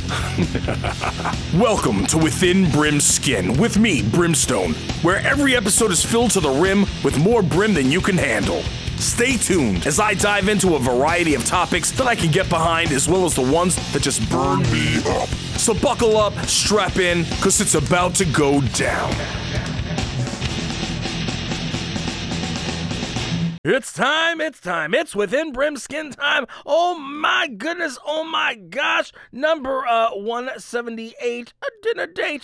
Welcome to Within Brim's Skin with me, Brimstone, where every episode is filled to the rim with more brim than you can handle. Stay tuned as I dive into a variety of topics that I can get behind, as well as the ones that just burn me up. So buckle up, strap in, because it's about to go down. It's time, it's Within Brim Skin time. Oh my goodness, oh my gosh. Number 178, a dinner date.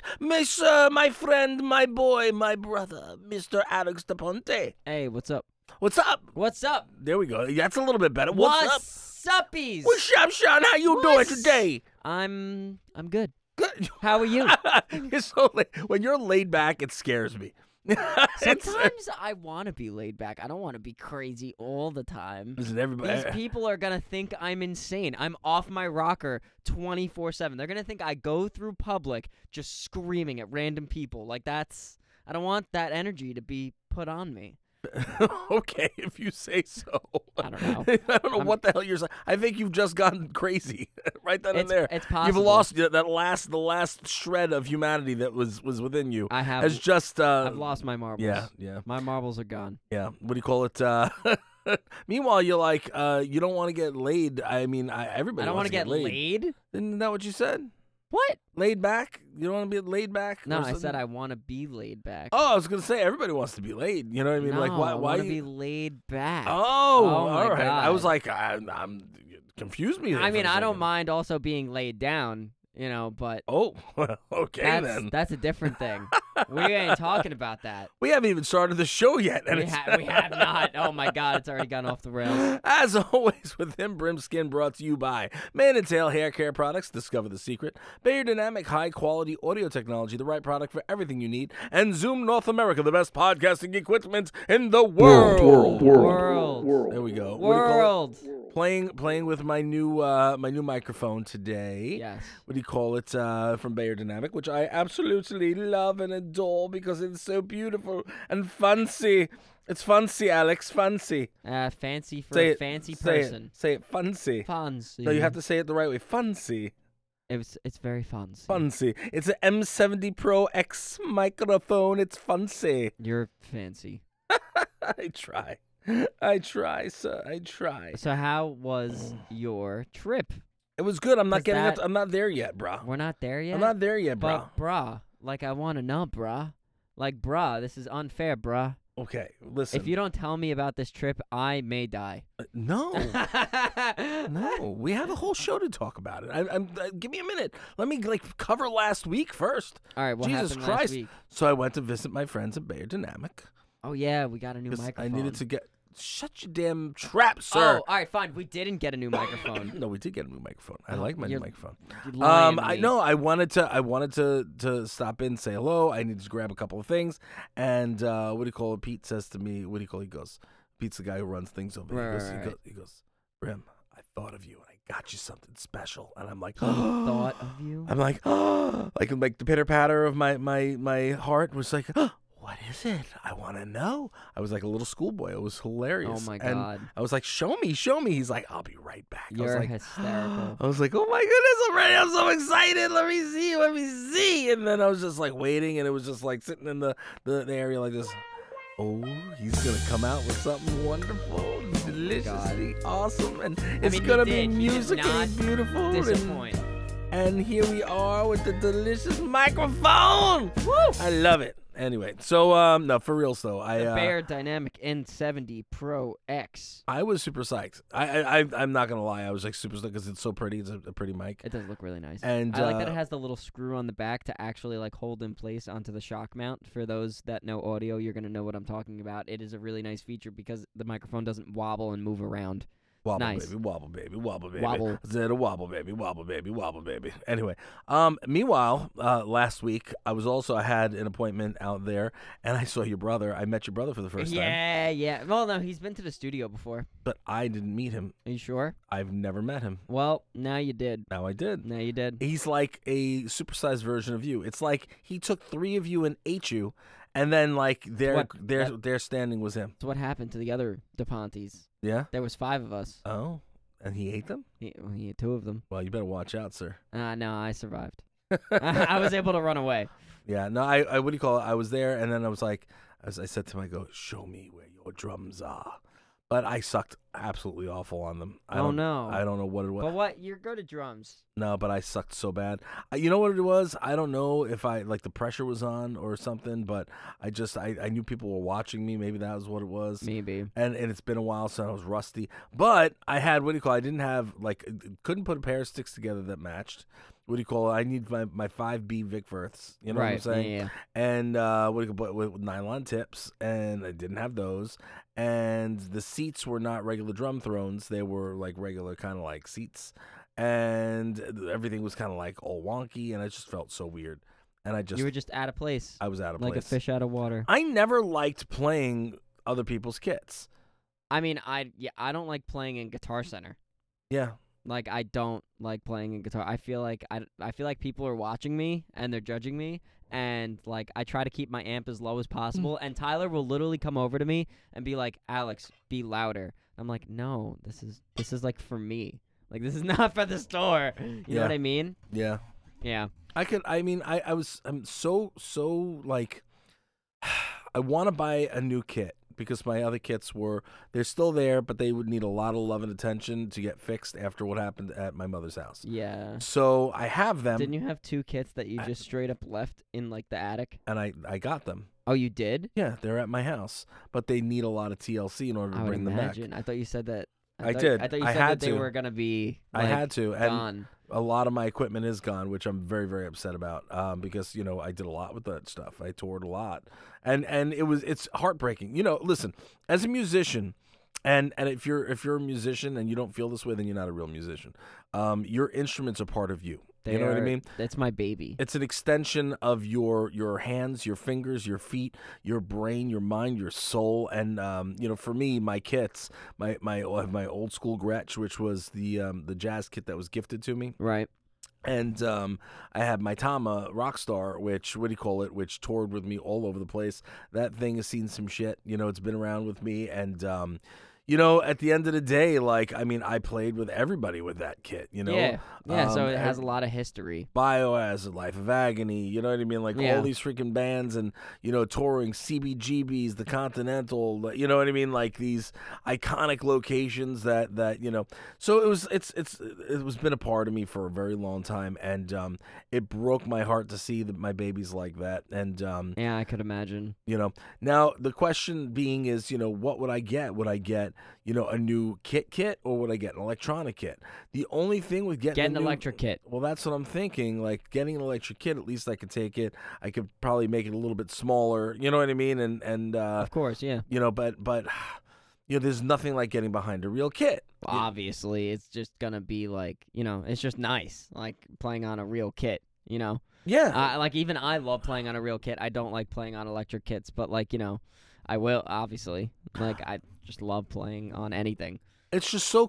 My friend, my boy, my brother, Mr. Alex DePonte. Hey, what's up? What's up? What's up? There we go. That's a little bit better. What's up? Uppies? What's up, Sean? How you doing today? I'm good. Good. How are you? You're so when you're laid back, it scares me. Sometimes I want to be laid back. I don't want to be crazy all the time. Listen, everybody. These people are going to think I'm insane. I'm off my rocker 24/7. They're going to think I go through public just screaming at random people. Like I don't want that energy to be put on me. Okay, if you say so. I don't know. I don't know what the hell you're saying. I think you've just gotten crazy right then and there. It's possible. You've lost the last shred of humanity that was within you. I have. Has just. I've lost my marbles. Yeah. My marbles are gone. Yeah. What do you call it? Meanwhile, you're like, you don't want to get laid. I mean, everybody. I don't want to get laid. Isn't that what you said? What? Laid back? You don't want to be laid back? No, I said I want to be laid back. Oh, I was gonna say everybody wants to be laid. You know what I mean? No, Like, why? I Why want to you... be laid back. Oh, my all right. God. I was like, I'm confused me. There I for mean, a I don't second. mind also being laid down, but Oh, okay then. that's a different thing. We ain't talking about that. We haven't even started the show yet. And We have not. Oh my God, it's already gone off the rails. As always, Within Brim Skin brought to you by Man and Tail Hair Care Products. Discover the secret. Bayer Dynamic high quality audio technology, the right product for everything you need. And Zoom North America, the best podcasting equipment in the world. World. There we go. World. Playing with my new microphone today. Yes. What do you call it? From Bayer Dynamic, which I absolutely love and adore because it's so beautiful and fancy. It's fancy, Alex. Fancy. Fancy for Say a it, fancy say person. Say it. Fancy. Fancy. No, you have to say it the right way. Fancy. It's very fancy. Fancy. It's an M70 Pro X microphone. It's fancy. You're fancy. I try, sir. I try. So how was your trip? It was good. I'm not 'Cause getting that- up. I'm not there yet, bro. We're not there yet. I'm not there yet, bro. But brah, like I want to know, brah. Like brah, this is unfair, brah. Okay, listen. If you don't tell me about this trip, I may die. No. No, we have a whole show to talk about it. Give me a minute. Let me cover last week first. All right, what Jesus happened Christ! last week? So I went to visit my friends at Bayer Dynamic. Oh yeah, we got a new 'Cause microphone. I needed to get. Shut your damn trap, sir. Oh, all right, fine. We didn't get a new microphone. No, we did get a new microphone. I Oh, like my new you're- microphone. You're lying to I me. know. I wanted to stop in, say hello. I needed to grab a couple of things, and what do you call it? Pete says to me, "What do you call?" He goes, "Pete's the guy who runs things over here." Right. He goes, "Brim, I thought of you, and I got you something special." And I'm like, Thought of you. I'm like, like the pitter patter of my heart was like, what is it? I want to know. I was like a little schoolboy. It was hilarious. Oh my And God. I was like, show me. He's like, I'll be right back. I was You're like, hysterical. I was like, oh my goodness, I'm ready. I'm so excited. Let me see. And then I was just like waiting, and it was just like sitting in the area like this. Oh, he's going to come out with something wonderful, deliciously awesome, and it's he going to be did. He did musically not beautiful. Disappoint. And here we are with the delicious microphone. Woo! I love it. Anyway, so no, for real though, The Bayer Dynamic N70 Pro X. I was super psyched. I'm not gonna lie, I was like super psyched because it's so pretty. It's a pretty mic. It does look really nice. And I like that it has the little screw on the back to actually like hold in place onto the shock mount. For those that know audio, you're gonna know what I'm talking about. It is a really nice feature because the microphone doesn't wobble and move around. Wobble, Nice. baby, wobble, baby, wobble, baby. Wobble. Zed a wobble, baby, wobble, baby, wobble, baby. Anyway, meanwhile, last week I had an appointment out there, and I saw your brother. I met your brother for the first time, Yeah. Well, no, he's been to the studio before. but I didn't meet him. Are you sure? I've never met him. Well, now you did. Now I did. Now you did. He's like a supersized version of you. It's like he took 3 of you and ate you, and then like their standing was him. So what happened to the other DePontes? Yeah. There was 5 of us. Oh. And he ate them? He ate 2 of them. Well, you better watch out, sir. No, I survived. I was able to run away. Yeah, no, I what do you call it? I was there, and then I was like, as I said to him, I go, show me where your drums are. But I sucked absolutely awful on them. I don't know what it was. But what? You're good at drums. No, but I sucked so bad. You know what it was? I don't know if the pressure was on or something, but I knew people were watching me. Maybe that was what it was. Maybe. And it's been a while since I was rusty. But I had, I didn't have, couldn't put a pair of sticks together that matched. What do you call it? I need my 5B Vic Firths. You know what I'm saying? Yeah. And with nylon tips, and I didn't have those. And the seats were not regular drum thrones; they were like regular kind of like seats, and everything was kind of like all wonky, and I just felt so weird. And you were just out of place. I was out of place, like a fish out of water. I never liked playing other people's kits. I mean, I don't like playing in Guitar Center. Yeah. Like, I don't like playing in guitar. I feel like people are watching me and they're judging me, and like I try to keep my amp as low as possible. And Tyler will literally come over to me and be like, "Alex, be louder." I'm like, "No, this is like for me. Like, this is not for the store." You know what I mean? Yeah. Yeah. I'm so like, I want to buy a new kit. Because my other kits they're still there, but they would need a lot of love and attention to get fixed after what happened at my mother's house. Yeah. So I have them. Didn't you have 2 kits that you just straight up left in like the attic? And I got them. Oh, you did? Yeah, they're at my house, but they need a lot of TLC in order to bring them back. I thought you said that. I did. I thought you I said had that they to. were gonna be. I had to. And gone. a lot of my equipment is gone, which I'm very, very upset about. Because I did a lot with that stuff. I toured a lot, and it's heartbreaking. Listen, as a musician, and if you're a musician and you don't feel this way, then you're not a real musician. Your instruments are part of you. You know what I mean? That's my baby. It's an extension of your hands, your fingers, your feet, your brain, your mind, your soul. And for me, my kits, my old school Gretsch, which was the jazz kit that was gifted to me. Right. And I had my Tama Rockstar, which toured with me all over the place. That thing has seen some shit. It's been around with me, and at the end of the day, I played with everybody with that kit, Yeah, so it has a lot of history. Biohazard, Life of Agony, you know what I mean? All these freaking bands and, touring CBGBs, the Continental, you know what I mean? Like these iconic locations that. So it was been a part of me for a very long time, and it broke my heart to see my babies like that. And yeah, I could imagine. Now the question being is, what would I get? Would I get a new kit, or would I get an electronic kit? The only thing with getting an electric kit. Well, that's what I'm thinking. Like, getting an electric kit, at least I could take it. I could probably make it a little bit smaller. You know what I mean? And of course, yeah. But there's nothing like getting behind a real kit. Well, obviously, it's just gonna be like, it's just nice, like playing on a real kit. Yeah. Like, even I love playing on a real kit. I don't like playing on electric kits, but I will, obviously. Like, I just love playing on anything. It's just so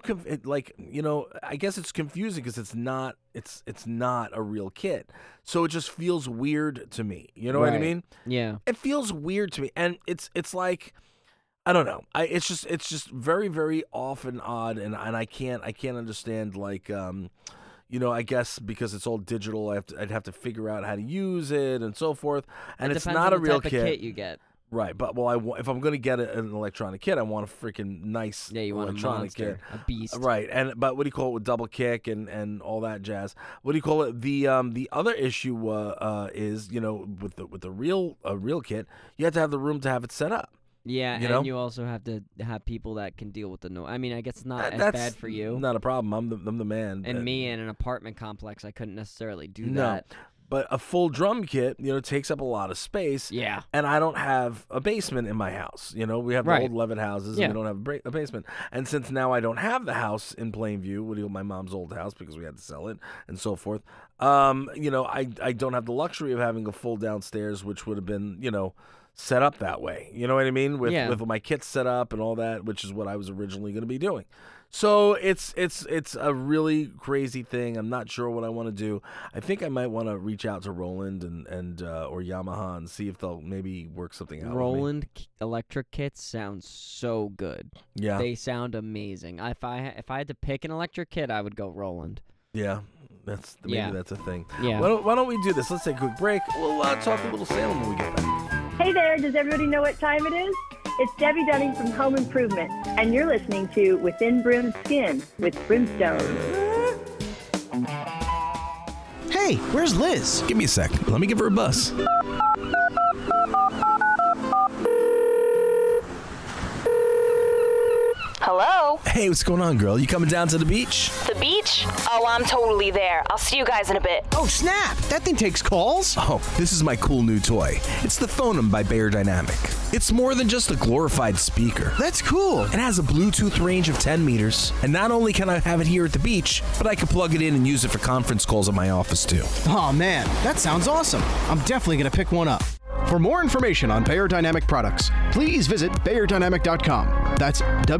I guess it's confusing because it's not a real kit, so it just feels weird to me. You know what I mean? Yeah. It feels weird to me, and it's like, I don't know. It's just very, very off and odd, and I can't understand, like, I guess because it's all digital, I'd have to figure out how to use it and so forth, and it's not a real kit. Of kit you get. Right, but if I'm going to get an electronic kit, I want a freaking nice electronic kit, a beast. Right, but what do you call it with double kick and all that jazz? What do you call it? The other issue is with a real kit, you have to have the room to have it set up. Yeah, and you also have to have people that can deal with the noise. I mean, I guess it's not as bad for you. Not a problem. I'm the man. And me in an apartment complex, I couldn't necessarily do no. that. But a full drum kit, takes up a lot of space. Yeah. And I don't have a basement in my house. We have the old Levitt houses, and we don't have a basement. And since now I don't have the house in Plainview, my mom's old house, because we had to sell it and so forth, I don't have the luxury of having a full downstairs, which would have been, set up that way. You know what I mean? With my kits set up and all that, which is what I was originally going to be doing. So it's a really crazy thing. I'm not sure what I want to do. I think I might want to reach out to Roland and or Yamaha and see if they'll maybe work something out. Roland electric kits sound so good. Yeah, they sound amazing. If I had to pick an electric kit, I would go Roland. Yeah, that's a thing. Yeah. Why don't we do this? Let's take a quick break. We'll talk a little Salem when we get back. Hey there, does everybody know what time it is? It's Debbie Dunning from Home Improvement, and you're listening to Within Brim's Skin with Brimstone. Hey, where's Liz? Give me a sec. Let me give her a buzz. Hello? Hey, what's going on, girl? You coming down to the beach? The beach? Oh, I'm totally there. I'll see you guys in a bit. Oh, snap! That thing takes calls? Oh, this is my cool new toy. It's the Phonem by Beyerdynamic. It's more than just a glorified speaker. That's cool. It has a Bluetooth range of 10 meters, and not only can I have it here at the beach, but I can plug it in and use it for conference calls at my office, too. Oh, man, that sounds awesome. I'm definitely going to pick one up. For more information on Beyerdynamic products, please visit beyerdynamic.com. That's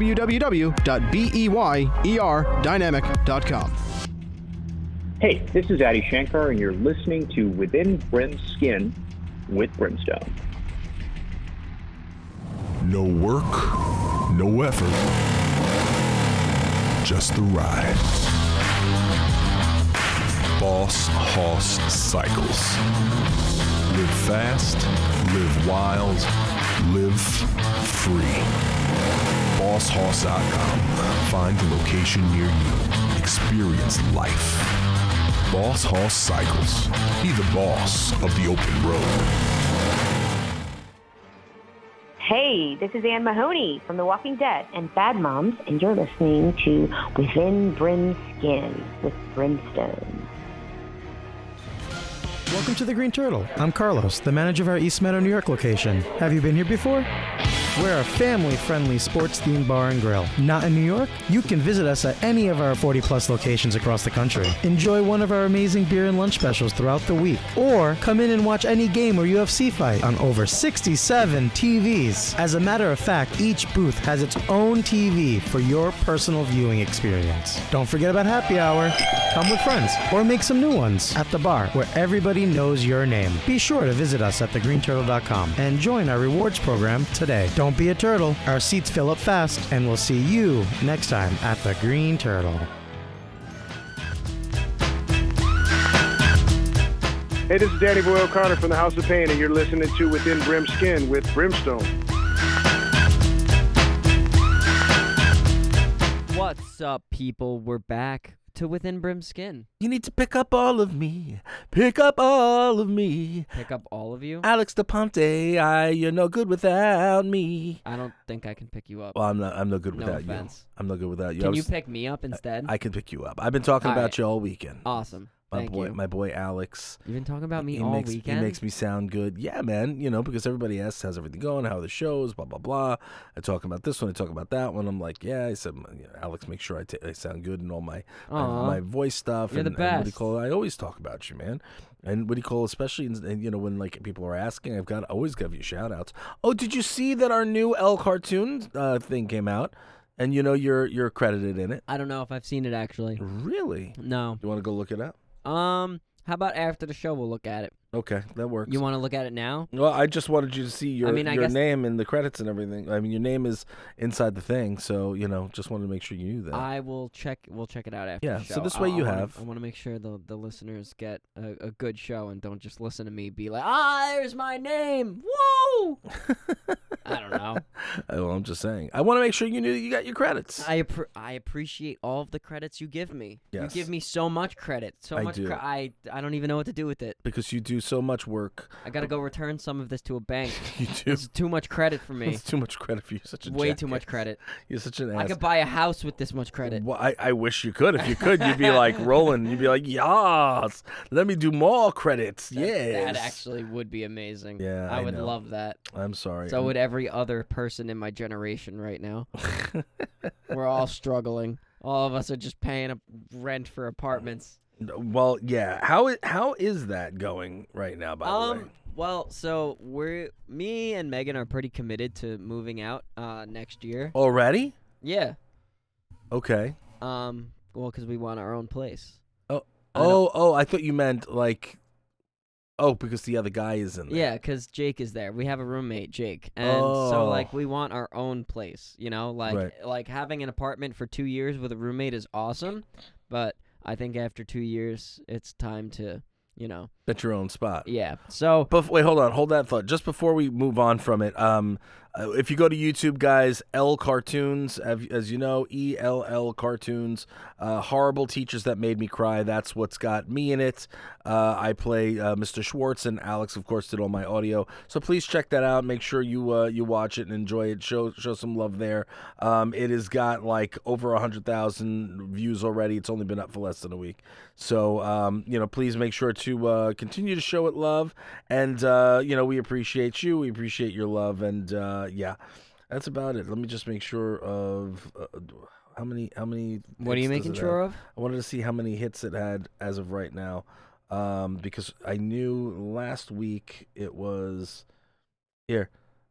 www.beyeerdynamic.com. Hey, this is Adi Shankar, and you're listening to Within Brim's Skin with Brimstone. No work, no effort, just the ride. Boss Hoss Cycles. Live fast, live wild, live free. BossHoss.com. Find the location near you. Experience life. Boss Hoss Cycles. Be the boss of the open road. Hey, this is Anne Mahoney from The Walking Dead and Bad Moms, and you're listening to Within Brim's Skin with Brimstone. Welcome to the Green Turtle. I'm Carlos, the manager of our East Meadow, New York location. Have you been here before? We're a family-friendly sports-themed bar and grill. Not in New York? You can visit us at any of our 40-plus locations across the country. Enjoy one of our amazing beer and lunch specials throughout the week. Or come in and watch any game or UFC fight on over 67 TVs. As a matter of fact, each booth has its own TV for your personal viewing experience. Don't forget about happy hour. Come with friends or make some new ones at the bar where everybody knows your name. Be sure to visit us at thegreenturtle.com and join our rewards program today. Don't be a turtle. Our seats fill up fast, and we'll see you next time at the Green Turtle. Hey, this is Danny Boy O'Connor from the House of Pain, and you're listening to Within Brim's Skin with Brimstone. What's up, people? We're back to Within Brim's Skin. You need to pick up all of me. Pick up all of me. Pick up all of you? Alex DePonte, you're no good without me. I don't think I can pick you up. Well, I'm no good No without offense. you. I'm no good without you. Can you pick me up instead? I can pick you up. I've been talking about you all weekend. Awesome. Thank you. My boy Alex. You've been talking about me all weekend? He makes me sound good. Yeah, man. You know, because everybody asks how's everything going, how are the shows, blah, blah, blah. I talk about this one, I talk about that one. I'm like, yeah. I said, Alex, make sure I sound good in all my voice stuff. You're the best. And what do you call it? I always talk about you, man. And what do you call it? Especially, you know, when like people are asking, I've always give you shout outs. Oh, did you see that our new Elle cartoon thing came out? And you know you're credited in it. I don't know if I've seen it actually. Really? No. You want to go look it up? How about after the show we'll look at it? Okay, that works. You want to look at it now? Well, I just wanted you to see your guess name in the credits and everything. I mean, your name is inside the thing, so you know, just wanted to make sure you knew that. I will check. We'll check it out after. Yeah. The show. So this way you I have. I want to make sure the listeners get a good show and don't just listen to me be like, there's my name. Whoa. I don't know. Well, I'm just saying. I want to make sure you knew that you got your credits. I appreciate all of the credits you give me. Yes. You give me so much credit. So much. I don't even know what to do with it. Because you do so much work. I gotta go return some of this to a bank. You do. It's too much credit for me. It's too much credit for you. Such a way jackass. too much credit. You're such an ass. I could buy a house with this much credit. Well, I wish you could. If you could, you'd be like rolling. You'd be like, yes, let me do more credits. Yes. That actually would be amazing. Yeah, I would know. love that. I'm sorry. So would every other person in my generation right now. We're all struggling. All of us are just paying a rent for apartments. Well, yeah. How is that going right now, by the way? Well, so me and Megan are pretty committed to moving out next year. Already? Yeah. Okay. Well, because we want our own place. I thought you meant like. Oh, because the other guy is in there. Yeah, because Jake is there. We have a roommate, Jake, and so like we want our own place. You know, like having an apartment for 2 years with a roommate is awesome, but I think after 2 years, it's time to, get your own spot. Yeah. So, wait, hold that thought. Just before we move on from it, if you go to YouTube, guys, L Cartoons, as you know, ELL Cartoons, Horrible Teachers That Made Me Cry. That's what's got me in it. I play Mr. Schwartz, and Alex, of course, did all my audio. So please check that out. Make sure you watch it and enjoy it. Show some love there. It has got like over 100,000 views already. It's only been up for less than a week. So please make sure to continue to show it love, and we appreciate you. We appreciate your love, and yeah, that's about it. Let me just make sure of how many. What are you making sure of? I wanted to see how many hits it had as of right now, because I knew last week it was here.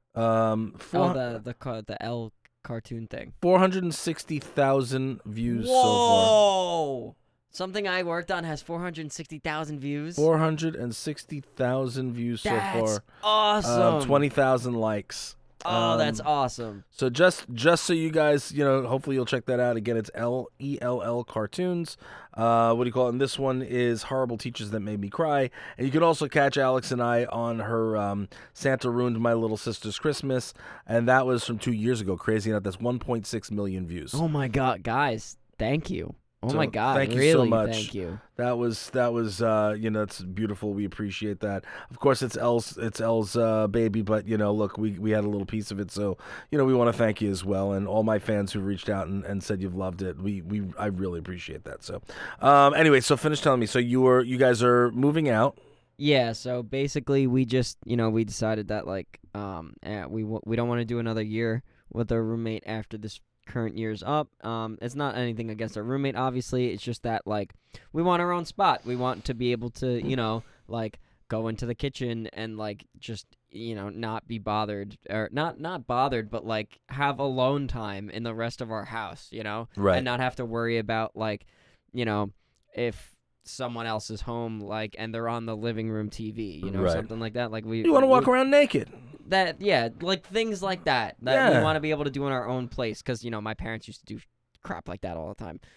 The L cartoon thing. 460,000 views so far. Whoa! Something I worked on has 460,000 views. 460,000 views so far. That's awesome. 20,000 likes. Oh, that's awesome. So just so you guys, hopefully you'll check that out. Again, it's LELL Cartoons. What do you call it? And this one is Horrible Teachers That Made Me Cry. And you can also catch Alex and I on her Santa Ruined My Little Sister's Christmas. And that was from 2 years ago. Crazy enough, that's 1.6 million views. Oh, my God. Guys, thank you. Oh, so my God. Thank you really, so much. Thank you. That was it's beautiful. We appreciate that. Of course, it's Elle's baby, but look, we had a little piece of it, so we want to thank you as well, and all my fans who reached out and said you've loved it. I really appreciate that. So, anyway, so finish telling me. So you guys are moving out. Yeah. So basically, we just we decided that we don't want to do another year with our roommate after this current year's up. It's not anything against our roommate, obviously. It's just that we want our own spot. We want to be able to go into the kitchen and just not be bothered, or not bothered, but have alone time in the rest of our house, right, and not have to worry about if someone else is home and they're on the living room TV, right, something like that. You want to walk around naked. That, yeah, things like that we want to be able to do in our own place, because my parents used to do crap like that all the time.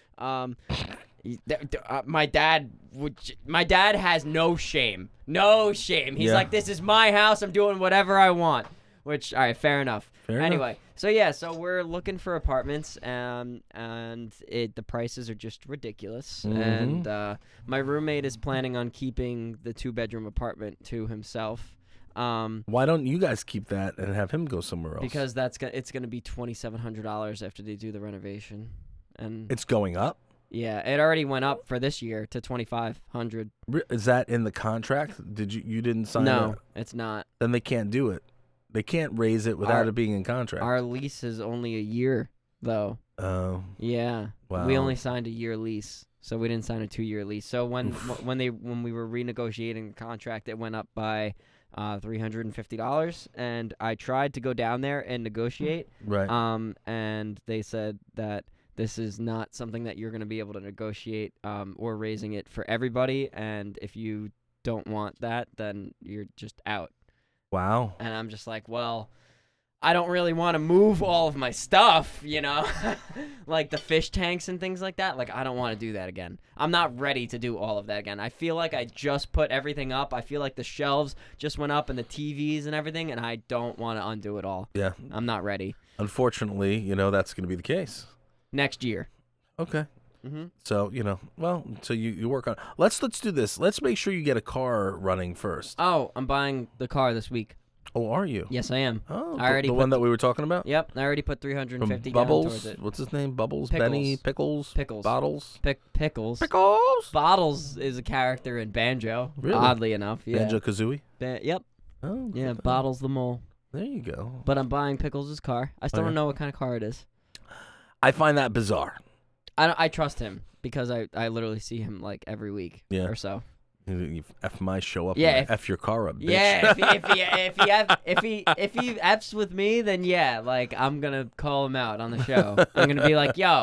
My dad has no shame. He's like, this is my house, I'm doing whatever I want. Which, all right, fair enough. Anyway, so we're looking for apartments, and the prices are just ridiculous. Mm-hmm. And my roommate is planning on keeping the 2-bedroom apartment to himself. Why don't you guys keep that and have him go somewhere else? Because it's going to be $2,700 after they do the renovation, and it's going up. Yeah, it already went up for this year to $2,500. Is that in the contract? You didn't sign it? No, it's not. Then they can't do it. They can't raise it without it being in contract. Our lease is only a year, though. Oh. Yeah. Wow. We only signed a year lease, so we didn't sign a 2-year lease. So when we were renegotiating the contract, it went up by $350, and I tried to go down there and negotiate. Right. And they said that this is not something that you're going to be able to negotiate, or raising it for everybody. And if you don't want that, then you're just out. Wow. And I'm just like, well, I don't really want to move all of my stuff, like the fish tanks and things like that. I don't want to do that again. I'm not ready to do all of that again. I feel like I just put everything up. I feel like the shelves just went up and the TVs and everything, and I don't want to undo it all. Yeah. I'm not ready. Unfortunately, that's going to be the case. Next year. Okay. Mm-hmm. So, so you work on. Let's do this. Let's make sure you get a car running first. Oh, I'm buying the car this week. Oh, are you? Yes, I am. Oh, the one that we were talking about? Yep, I already put $350 Bubbles? down towards it. What's his name? Bubbles? Pickles. Benny? Pickles? Bottles? Pickles. Pickles? Bottles is a character in Banjo. Really? Oddly enough, yeah. Banjo-Kazooie? Yep. Oh, yeah, Bottles the mole. There you go. But I'm buying Pickles' car. I still don't know what kind of car it is. I find that bizarre. I trust him because I literally see him every week or so. You F my show up. Yeah, F your car up, bitch. Yeah, if he F's with me, then yeah, I'm gonna call him out on the show. I'm gonna be like, yo,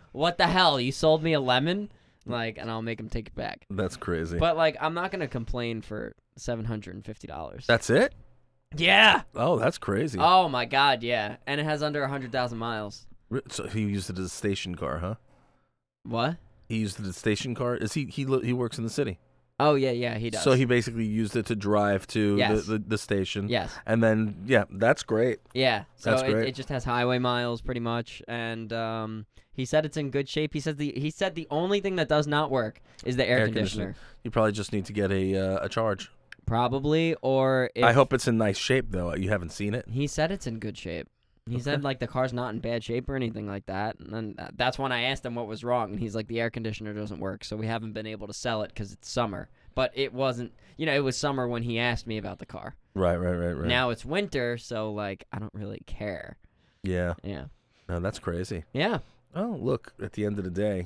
what the hell? You sold me a lemon? Like, and I'll make him take it back. That's crazy. But, like, I'm not going to complain for $750. That's it? Yeah. Oh, that's crazy. Oh, my God, yeah. And it has under 100,000 miles. So he used it as a station car, huh? What? He used it as a station car? Is he works in the city? Oh, yeah, he does. So he basically used it to drive to the station. Yes. And then, yeah, that's great. Yeah. So That's great. it just has highway miles pretty much. And he said it's in good shape. He said the only thing that does not work is the air conditioner. You probably just need to get a charge. Probably, or if I hope it's in nice shape, though. You haven't seen it? He said it's in good shape. He said, like, the car's not in bad shape or anything like that. And then that's when I asked him what was wrong. And he's like, the air conditioner doesn't work, so we haven't been able to sell it because it's summer. But it wasn't, it was summer when he asked me about the car. Right. Now it's winter, so, like, I don't really care. Yeah. Yeah. No, that's crazy. Yeah. Oh, look, at the end of the day,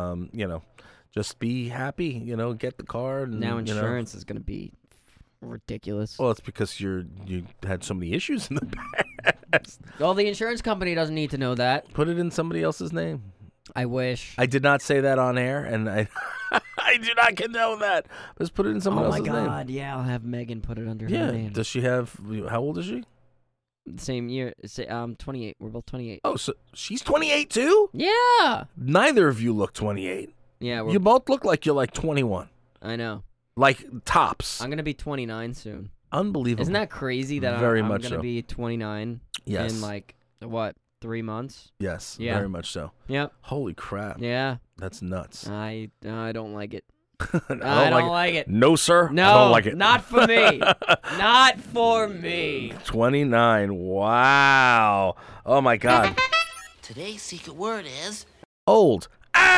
just be happy, get the car. And, now insurance is going to be ridiculous. Well, it's because you had so many issues in the past. Well, the insurance company doesn't need to know that. Put it in somebody else's name. I wish. I did not say that on air, and I I do not condone that. Just put it in someone else's name. Oh, my God, yeah, I'll have Megan put it under her name. Does she have, how old is she? Same year, 28. We're both 28. Oh, so she's 28 too? Yeah. Neither of you look 28. Yeah. You both look like you're like 21. I know. Like tops. I'm going to be 29 soon. Unbelievable. Isn't that crazy that very I'm much going to be 29 in like, 3 months? Yes, yeah. very much so. Yep. Holy crap. Yeah. That's nuts. I don't like it. I don't like it. No, sir. No, I don't like it. Not for me. Not for me. 29. Wow. Oh, my God. Today's secret word is... old.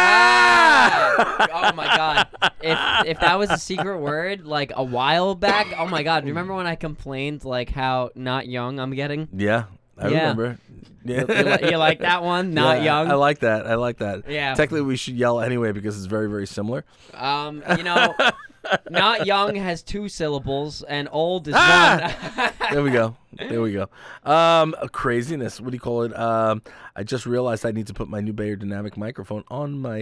Oh, my God. If that was a secret word, like, a while back, oh, my God. Remember when I complained, like, how not young I'm getting? Yeah. I remember. Yeah. You like that one? Not young? I like that. Yeah. Technically, we should yell anyway because it's very, very similar. Not young has 2 syllables and old is 1. There we go. Craziness. What do you call it? I just realized I need to put my new Beyerdynamic microphone on my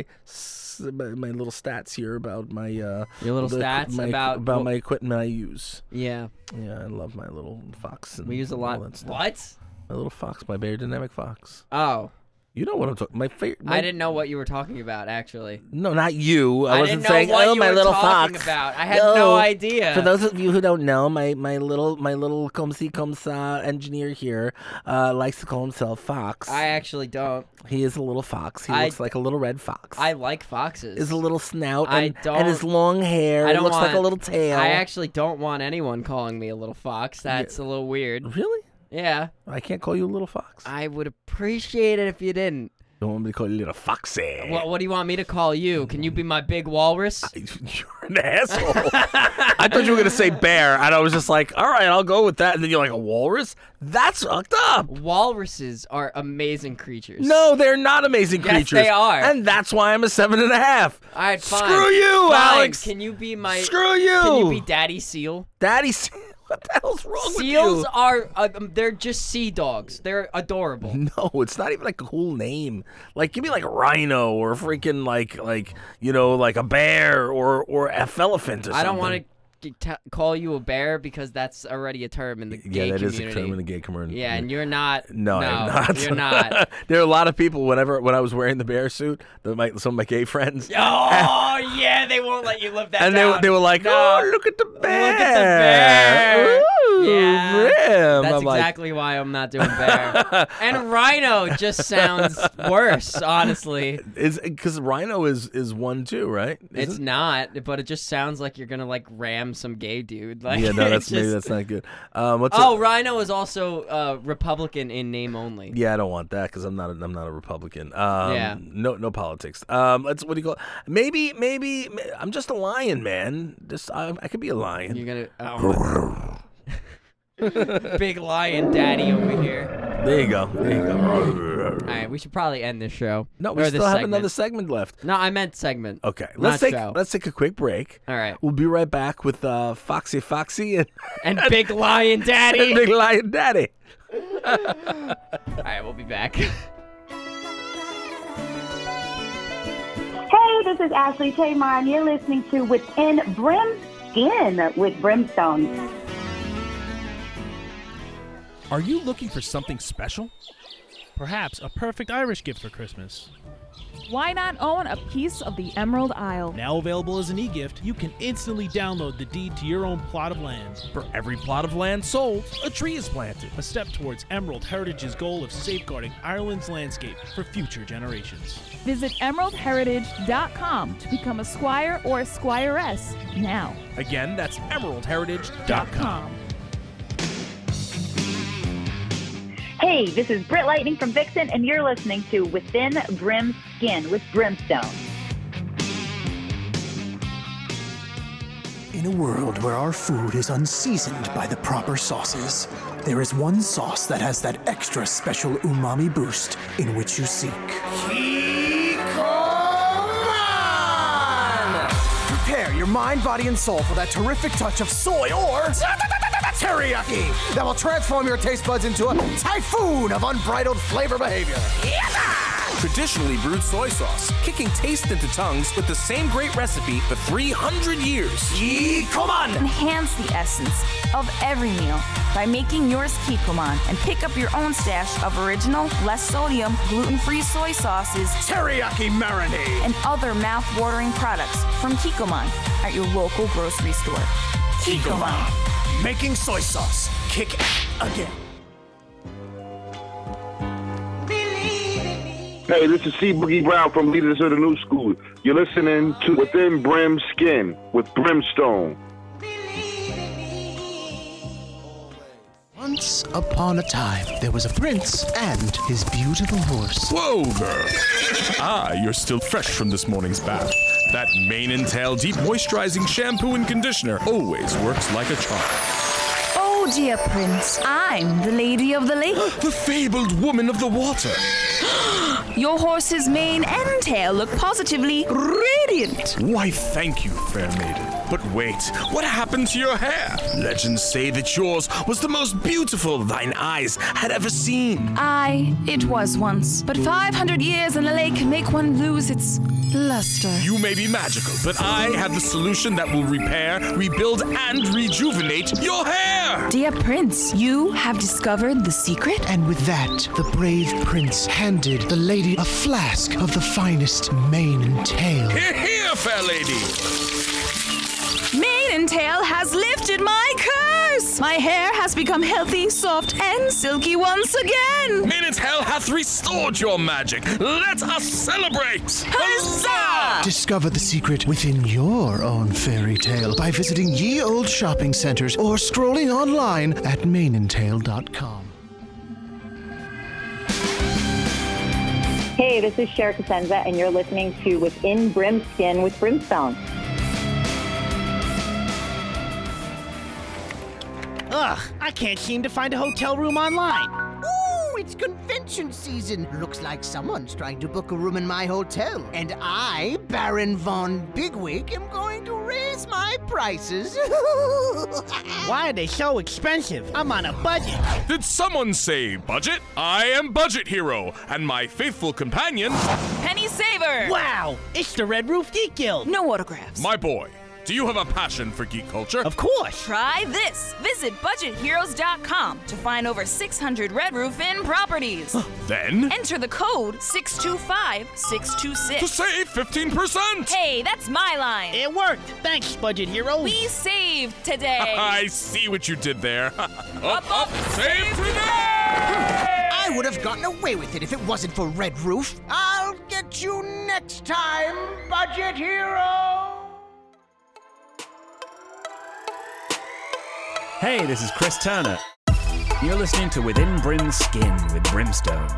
little stats here about my your little stats about my equipment I use. Yeah. Yeah, I love my little Fox. And we use a lot. What? My little Fox, my Beyerdynamic Fox. Oh. You know what I'm talking. My favorite. I didn't know what you were talking about. Actually. No, not you. I wasn't didn't know saying. what Oh, you my were little talking Fox. About. I had no idea. For those of you who don't know, my little comme ci comme ça engineer here likes to call himself Fox. I actually don't. He is a little fox. He looks like a little red fox. I like foxes. His little snout and don't, his long hair. It looks like a little tail. I actually don't want anyone calling me a little fox. That's a little weird. Really? Yeah. I can't call you a little fox. I would appreciate it if you didn't. You want me to call you little foxy? What do you want me to call you? Can you be my big walrus? You're an asshole. I thought you were going to say bear, and I was just like, all right, I'll go with that. And then you're like, a walrus? That's fucked up. Walruses are amazing creatures. No, they're not amazing creatures. Yes, they are. And that's why I'm a 7.5. All right, fine. Screw you, fine. Alex. Can you be my... Screw you. Can you be Daddy Seal? Daddy Seal? What the hell's wrong with you? Seals are, they're just sea dogs. They're adorable. No, it's not even like a cool name. Like, give me like a rhino or freaking like a bear or a elephant or something. I don't want to call you a bear because that's already a term in the gay community. Yeah, that is a term in the gay community. Yeah, and you're not. No, I'm not. You're not. There are a lot of people when I was wearing the bear suit, some of my gay friends. Oh, yeah, they won't let you live that and down. And they were like, oh, look at the bear. Look at the bear. Ooh, yeah, Brim. that's I'm exactly why I'm not doing bear. And rhino just sounds worse, honestly. Because rhino is one too, right? It's not, but it just sounds like you're gonna like ram some gay dude. Like, yeah, no, maybe that's not good. Rhino is also Republican in name only. Yeah, I don't want that because I'm not a Republican. Yeah, no politics. What do you call it? Maybe I'm just a lion, man. I could be a lion. You're gonna big lion daddy over here. There you go. All right, we should probably end this show. No, we still have another segment left. No, I meant segment. Okay, let's take a quick break. All right, we'll be right back with Foxy and Big Lion Daddy. Big Lion Daddy. All right, we'll be back. Hey, this is Ashley Tamar, and you're listening to Within Brim Skin with Brimstone. Are you looking for something special? Perhaps a perfect Irish gift for Christmas. Why not own a piece of the Emerald Isle? Now available as an e-gift, you can instantly download the deed to your own plot of land. For every plot of land sold, a tree is planted. A step towards Emerald Heritage's goal of safeguarding Ireland's landscape for future generations. Visit emeraldheritage.com to become a squire or a squiress now. Again, that's emeraldheritage.com. Hey, this is Britt Lightning from Vixen, and you're listening to Within Brim Skin with Brimstone. In a world where our food is unseasoned by the proper sauces, there is one sauce that has that extra special umami boost in which you seek. Kikoman! Prepare your mind, body, and soul for that terrific touch of soy or teriyaki that will transform your taste buds into a typhoon of unbridled flavor behavior. Traditionally brewed soy sauce, kicking taste into tongues with the same great recipe for 300 years. Kikoman! Enhance the essence of every meal by making yours Kikoman and pick up your own stash of original, less sodium, gluten-free soy sauces, teriyaki marinade, and other mouth-watering products from Kikoman at your local grocery store. Kikoman. Making soy sauce kick again. Hey, this is C. Boogie Brown from Leaders of the New School. You're listening to Within Brim Skin with Brimstone. Once upon a time, there was a prince and his beautiful horse. Whoa, girl. You're still fresh from this morning's bath. That mane and tail deep moisturizing shampoo and conditioner always works like a charm. Oh, dear Prince, I'm the Lady of the Lake. The fabled woman of the water. Your horse's mane and tail look positively radiant. Why, thank you, fair maiden. But wait, what happened to your hair? Legends say that yours was the most beautiful thine eyes had ever seen. It was once, but 500 years in a lake can make one lose its luster. You may be magical, but I have the solution that will repair, rebuild, and rejuvenate your hair! Dear Prince, you have discovered the secret? And with that, the brave prince handed the lady a flask of the finest mane and tail. Hear, hear, fair lady! Mane and tail has lifted my curse! My hair has become healthy, soft, and silky once again! Mane and tail hath restored your magic! Let us celebrate! Huzzah! Discover the secret within your own fairy tale by visiting ye old shopping centers or scrolling online at maneandtail.com. Hey, this is Cher Cosenza, and you're listening to Within Brim Skin with Brimstone. Ugh, I can't seem to find a hotel room online. Ooh, it's convention season. Looks like someone's trying to book a room in my hotel. And I, Baron Von Bigwig, am going to raise my prices. Why are they so expensive? I'm on a budget. Did someone say budget? I am Budget Hero, and my faithful companion... Penny Saver! Wow, it's the Red Roof Geek Guild. No autographs. My boy, do you have a passion for geek culture? Of course. Try this. Visit budgetheroes.com to find over 600 Red Roof Inn properties. Then? Enter the code 625626. To save 15%! Hey, that's my line. It worked. Thanks, Budget Heroes. We saved today. I see what you did there. up, save today! I would have gotten away with it if it wasn't for Red Roof. I'll get you next time, Budget Hero! Hey, this is Chris Turner. You're listening to Within Brim Skin with Brimstone.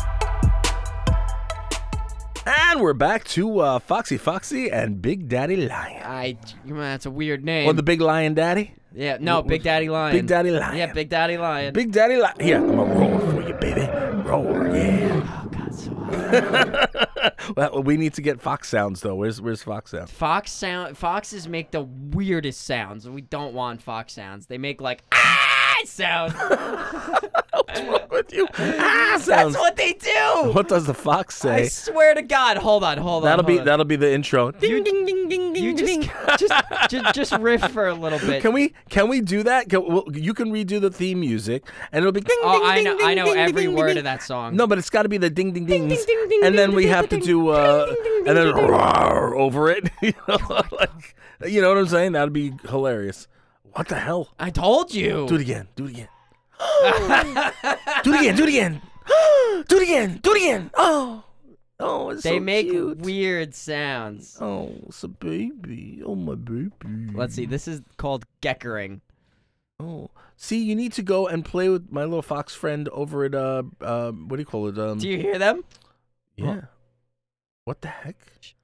And we're back to Foxy and Big Daddy Lion. That's a weird name. Or the Big Lion Daddy? Yeah, no, Big Daddy Lion. Big Daddy Lion. Yeah, Big Daddy Lion. Big Daddy Lion. Here, I'm gonna roar for you, baby. Roar, yeah. Oh, God, so hard. Well, we need to get Fox sounds, though. Where's Fox sound? Foxes make the weirdest sounds. We don't want Fox sounds. They make like sound. What's wrong with you? That's what they do. What does the fox say? I swear to God. Hold on. That'll be the intro. Ding ding ding ding ding. You just riff for a little bit. Can we do that? You can redo the theme music, and it'll be ding ding ding ding. I know ding, every ding, word ding. of that song. No, but it's got to be the ding ding dings, and then we have to do and then roar over it. You know what I'm saying? That'd be hilarious. What the hell? I told you. Do it again. Do it again. Do it again. Do it again. Do it again. Do it again. Oh, it's they so make cute. weird sounds. Oh, it's a baby. Oh, my baby. Let's see. This is called geckering. Oh, see, you need to go and play with my little fox friend over at what do you call it? Do you hear them? Yeah. What the heck?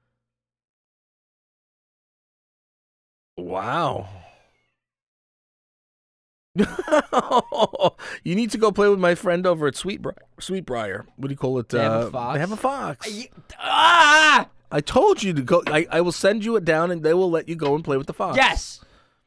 Wow. You need to go play with my friend over at Sweetbriar. What do you call it? They have a fox. They have a fox. I told you to go. I will send you it down, and they will let you go and play with the fox. Yes.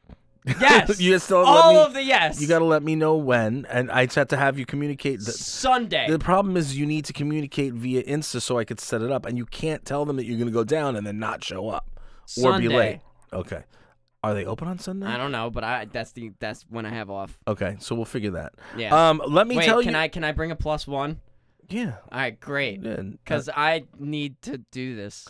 Yes. You still all of the yes. You got to let me know when, and I just have to have you communicate. Sunday. The problem is you need to communicate via Insta so I could set it up, and you can't tell them that you're going to go down and then not show up or be late. Okay. Are they open on Sunday? I don't know, but that's when I have off. Okay, so we'll figure that. Yeah. Let me tell you. Can I bring a +1? Yeah. All right, great. Yeah, because I need to do this.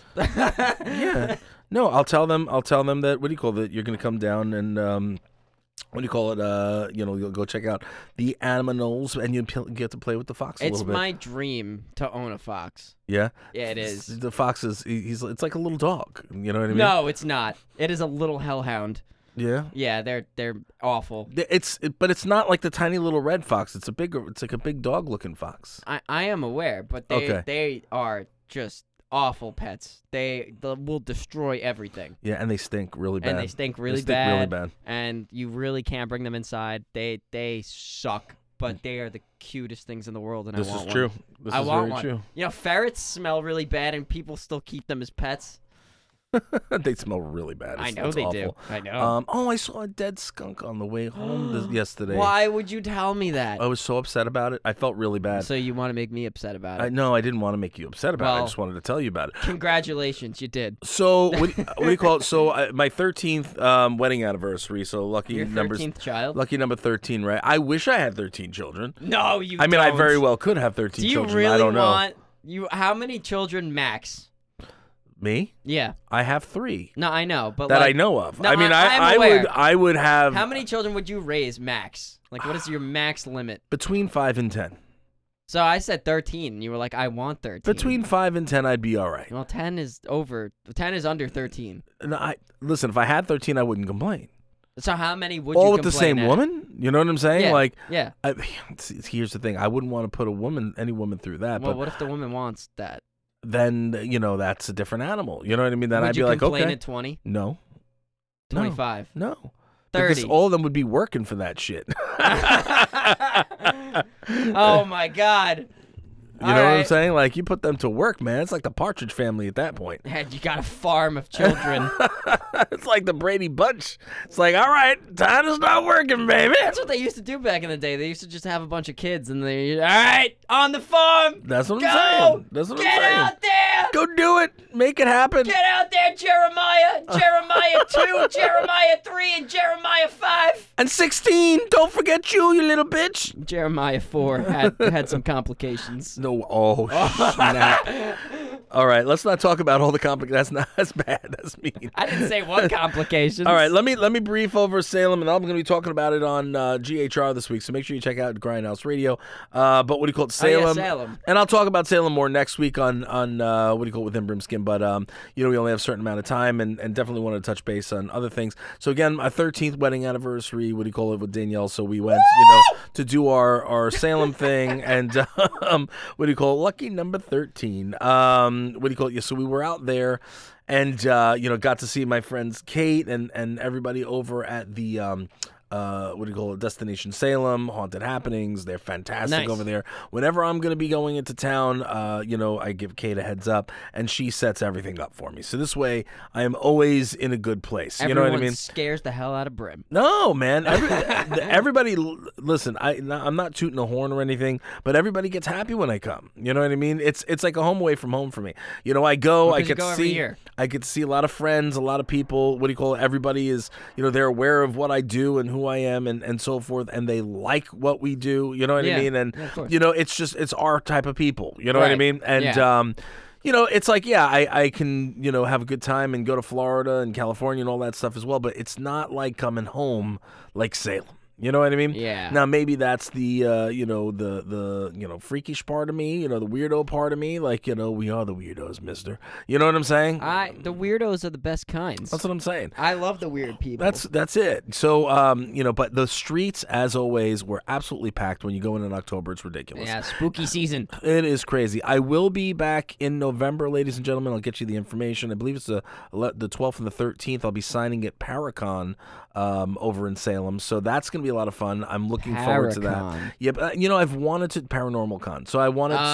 Yeah. No, I'll tell them that. What do you call it? You're going to come down and what do you call it? You'll go check out the animals and you get to play with the fox a little bit. It's my dream to own a fox. Yeah. Yeah, it is. The fox is it's like a little dog. You know what I mean? No, it's not. It is a little hellhound. Yeah. Yeah, they're awful. But it's not like the tiny little red fox. It's like a big dog looking fox. I am aware, but they are just awful pets. They will destroy everything. Yeah, and they stink really bad. And they stink really bad. And you really can't bring them inside. They suck, but they are the cutest things in the world. And this I want is true. one. This I is want very one. true. You know, ferrets smell really bad, and people still keep them as pets. They smell really bad. I know they do. I know. I saw a dead skunk on the way home yesterday. Why would you tell me that? I was so upset about it. I felt really bad. So you want to make me upset about it? No, I didn't want to make you upset about it. I just wanted to tell you about it. Congratulations, you did. So what do you call it? So my 13th wedding anniversary. So lucky Your numbers. 13th child. Lucky number 13, right? I wish I had 13 children. No, you. I mean, don't. I very well could have 13 children. Do you really I don't want you? How many children max? Me? Yeah. I have 3. No, I know, but that like, I know of. No, I mean, I'm I would have. How many children would you raise max? Like, what is your max limit? Between 5 and 10. So I said 13, and you were like, I want 13. Between 5 and 10, I'd be all right. Well, 10 is over. 10 is under 13. No, listen, if I had 13, I wouldn't complain. So how many would all you with the same at? woman? You know what I'm saying? Yeah. Like, yeah. Here's the thing: I wouldn't want to put any woman through that. Well, but what if the woman wants that? Then that's a different animal. You know what I mean? Then would I'd you be like, complain okay, at 20? No. 25? No. 30? Because all of them would be working for that shit. Oh my God. You know what I'm saying? Like, you put them to work, man. It's like the Partridge Family at that point. And you got a farm of children. It's like the Brady Bunch. It's like, all right, time to start working, baby. That's what they used to do back in the day. They used to just have a bunch of kids, and all right, on the farm. That's what I'm saying. That's what I'm saying. Get out there. Go do it. Make it happen. Get out there, Jeremiah. Jeremiah 2, Jeremiah 3, and Jeremiah 5. And 16. Don't forget you little bitch. Jeremiah 4 had some complications. No, snap. All right, let's not talk about all the complications. That's bad. That's mean. I didn't say what complications. All right, let me brief over Salem, and I'm going to be talking about it on GHR this week. So make sure you check out Grindhouse Radio. But what do you call it, Salem? Oh, yeah, Salem. And I'll talk about Salem more next week on what do you call it, Within Brimskin. But we only have a certain amount of time, and definitely want to touch base on other things. So again, my 13th wedding anniversary. What do you call it, with Danielle? So we went, to do our Salem thing, and what do you call it? Lucky number 13. What do you call it? Yeah, so we were out there and, got to see my friends Kate and everybody over at the Destination Salem, Haunted Happenings. They're fantastic Nice. over there. Whenever I'm going to be going into town, I give Kate a heads up, and she sets everything up for me. So this way, I am always in a good place. You know what I mean? Scares the hell out of Brim. No, man. Everybody, listen. I'm not tooting a horn or anything, but everybody gets happy when I come. You know what I mean? It's like a home away from home for me. I go. I get to see. I get to see a lot of friends, a lot of people. Everybody is. They're aware of what I do and who I am and so forth, and they like what we do. You know what I mean? And it's our type of people. You know what I mean? And it's like, I can, have a good time and go to Florida and California and all that stuff as well, but it's not like coming home like Salem. You know what I mean? Yeah. Now maybe that's the the freakish part of me, the weirdo part of me. Like, we are the weirdos, mister. You know what I'm saying? The weirdos are the best kinds. That's what I'm saying. I love the weird people. That's it. So but the streets, as always, were absolutely packed when you go in October. It's ridiculous. Yeah, spooky season. It is crazy. I will be back in November, ladies and gentlemen. I'll get you the information. I believe it's the 12th and the 13th. I'll be signing at Paracon over in Salem. So that's going to be a lot of fun. I'm looking forward to that. Yeah, but, I've wanted to Paranormal Con. So I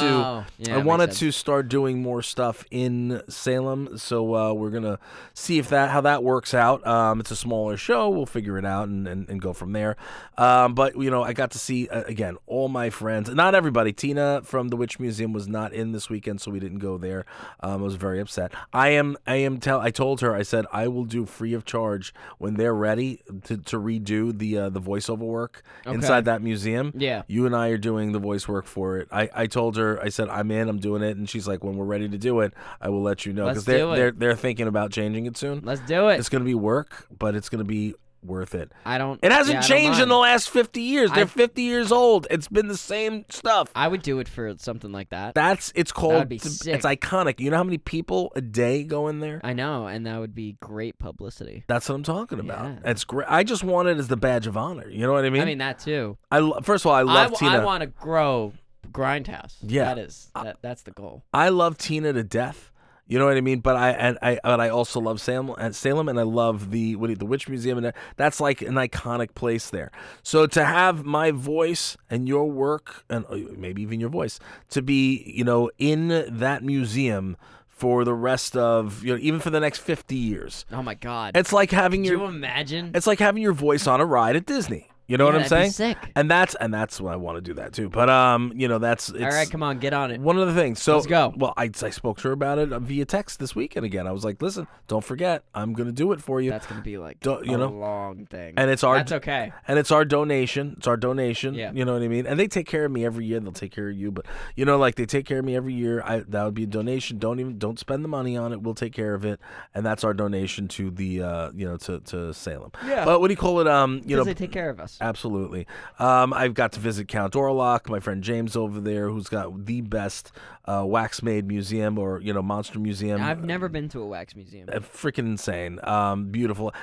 wanted to start doing more stuff in Salem. So we're going to see how that works out. It's a smaller show. We'll figure it out and go from there. But, I got to see, again, all my friends. Not everybody. Tina from the Witch Museum was not in this weekend, so we didn't go there. I was very upset. I told her, I said, I will do free of charge when they're ready to redo the voiceover work inside that museum. Yeah. You and I are doing the voice work for it. I told her, I said, I'm doing it. And she's like, when we're ready to do it, I will let you know. Because they're thinking about changing it soon. Let's do it. It's going to be work, but it's going to be worth it. It hasn't changed in the last 50 years. They're 50 years old. It's been the same stuff. I would do it for something like that. It's called. That'd be sick. It's iconic. You know how many people a day go in there? I know, and that would be great publicity. That's what I'm talking about. Yeah. It's great. I just want it as the badge of honor. You know what I mean? I mean that too. First of all, I love Tina. I want to grow Grindhouse. Yeah, that's the goal. I love Tina to death. You know what I mean? But I also love Salem, and I love the Witch Museum, and that's like an iconic place there. So to have my voice and your work, and maybe even your voice, to be in that museum for the rest of even for the next 50 years. Oh my God! It's like having Could you imagine? It's like having your voice on a ride at Disney. You know what I'm saying? Be sick. And that's what I want to do that too. But it's all right. Come on, get on it. One of the things. So let's go. Well, I spoke to her about it via text this weekend again. I was like, listen, don't forget, I'm gonna do it for you. That's gonna be like a long thing. And that's okay. And it's our donation. It's our donation. Yeah. You know what I mean? And they take care of me every year. They'll take care of you, but like they take care of me every year. That would be a donation. Don't spend the money on it. We'll take care of it, and that's our donation to the to Salem. Yeah. But what do you call it? Because they take care of us. Absolutely. I've got to visit Count Orlok, my friend James over there, who's got the best wax made museum or monster museum. I've never been to a wax museum. Freaking insane. Beautiful.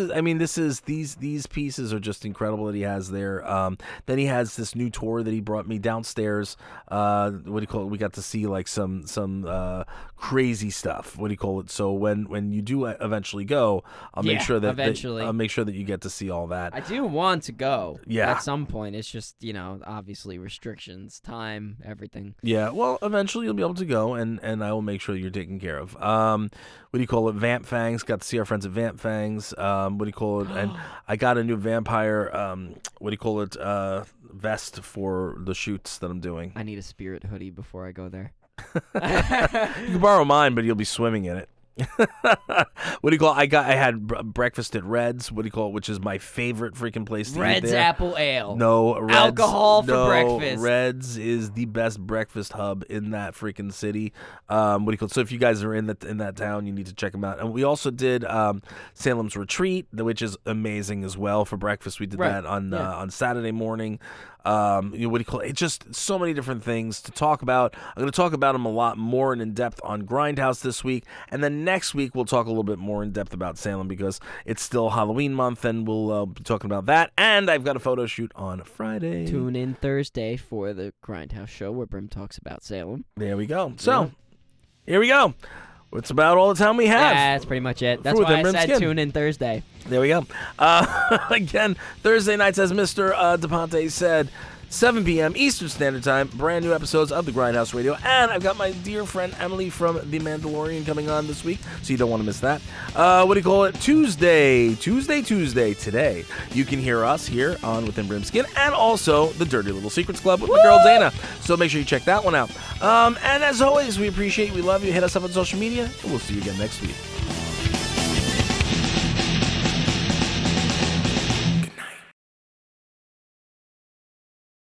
These pieces are just incredible that he has there. Then he has this new tour that he brought me downstairs. What do you call it? We got to see like some crazy stuff. What do you call it? So when you do eventually go, I'll make sure that you get to see all that. I do want to go. Yeah. At some point, it's just obviously restrictions, time, everything. Yeah. Well, eventually you'll be able to go, and I will make sure you're taken care of. What do you call it? Vamp Fangs. Got to see our friends at Vamp Fangs. What do you call it? And I got a new vampire. What do you call it? Vest for the shoots that I'm doing. I need a spirit hoodie before I go there. You can borrow mine, but you'll be swimming in it. What do you call it? I had breakfast at Red's. What do you call it? Which is my favorite freaking place to eat Red's there. Apple Ale. No, Red's, alcohol for breakfast. Red's is the best breakfast hub in that freaking city. What do you call it? So if you guys are in that town, you need to check them out. And we also did Salem's Retreat, which is amazing as well for breakfast. We did that on Saturday morning. What do you call it? It's just so many different things to talk about. I'm going to talk about them a lot more and in depth on Grindhouse this week, and then next week we'll talk a little bit more in depth about Salem because it's still Halloween month, and we'll be talking about that. And I've got a photo shoot on Friday. Tune in Thursday for the Grindhouse show where Brim talks about Salem. There we go. So here we go. It's about all the time we have. Yeah, that's pretty much it. That's For why Within I Brim said Skin. tune in Thursday. There we go. Again, Thursday nights, as Mr. DePonte said, 7 p.m. Eastern Standard Time, brand new episodes of the Grindhouse Radio. And I've got my dear friend Emily from The Mandalorian coming on this week, so you don't want to miss that. What do you call it? Tuesday, today. You can hear us here on Within Brim Skin, and also the Dirty Little Secrets Club with my girl Dana. So make sure you check that one out. And as always, we appreciate you. We love you. Hit us up on social media, and we'll see you again next week.